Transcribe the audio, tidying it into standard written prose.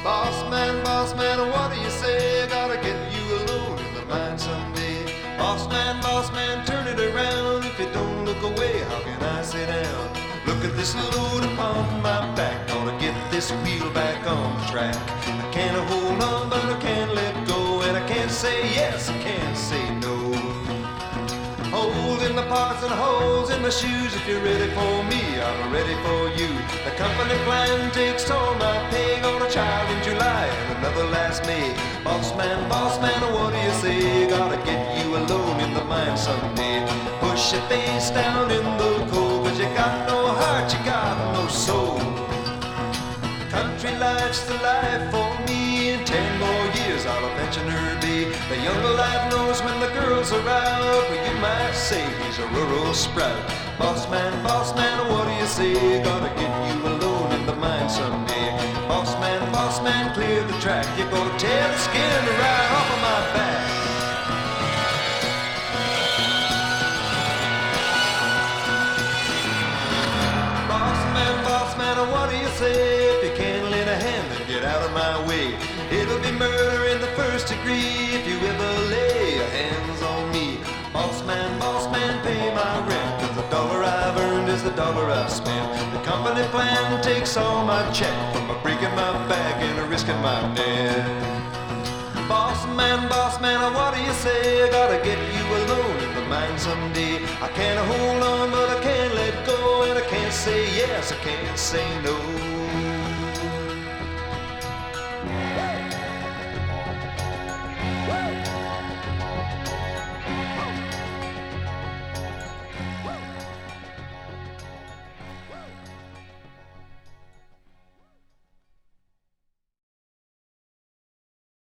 Boss man, what do you say? Gotta get you alone in the mine someday. Boss man, turn it around. If you don't look away, how can I sit down? Look at this load upon my back. Gonna get this wheel back on the track. I can't hold on, but I can't let go. And I can't say yes, I can't say no. Holes in the pockets and holes in my shoes. If you're ready for me, I'm ready for you. The company plan takes all my pay. Got a child in July and another last May. Boss man, what do you say? Gotta get you alone in the mine someday. Push your face down in the cold, 'cause you got no heart, you got no soul. Country life's the life for me. In 10 more years I'll a pensioner be. The younger life knows when the girls are out, but you might say he's a rural sprout. Boss man, what do you say? Gotta get you alone in the mine someday. Boss man, clear the track. You're gonna tear the skin right off of my back. Boss man, what do you say? If you can't lend a hand, then get out of my way. It'll be murder in the first degree if you ever lay your hands on me. Boss man, pay my rent, 'cause the dollar I've earned is the dollar I've spent. The company plan takes all my check from a breaking my back and a risking my neck. Boss man, what do you say? I gotta get you alone in the mine someday. I can't hold on, but I can't let go. And I can't say yes, I can't say no.